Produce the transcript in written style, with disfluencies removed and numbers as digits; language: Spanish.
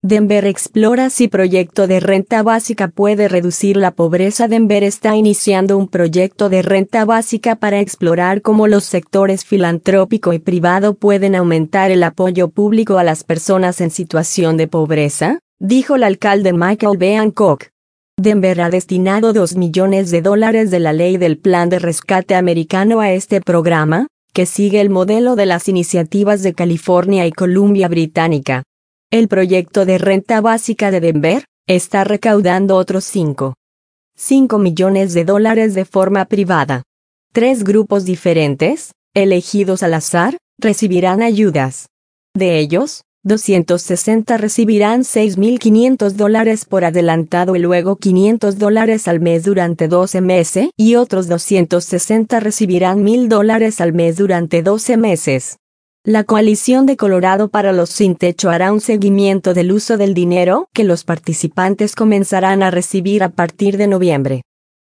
Denver explora si proyecto de renta básica puede reducir la pobreza. Denver está iniciando un proyecto de renta básica para explorar cómo los sectores filantrópico y privado pueden aumentar el apoyo público a las personas en situación de pobreza, dijo el alcalde Michael B. Hancock. Denver ha destinado $2 millones de la ley del Plan de Rescate Americano a este programa, que sigue el modelo de las iniciativas de California y Columbia Británica. El proyecto de renta básica de Denver está recaudando otros $5 millones de forma privada. 3 grupos diferentes, elegidos al azar, recibirán ayudas. De ellos, 260 recibirán $6.500 por adelantado y luego $500 al mes durante 12 meses y otros 260 recibirán $1,000 al mes durante 12 meses. La Coalición de Colorado para los Sin Techo hará un seguimiento del uso del dinero que los participantes comenzarán a recibir a partir de noviembre.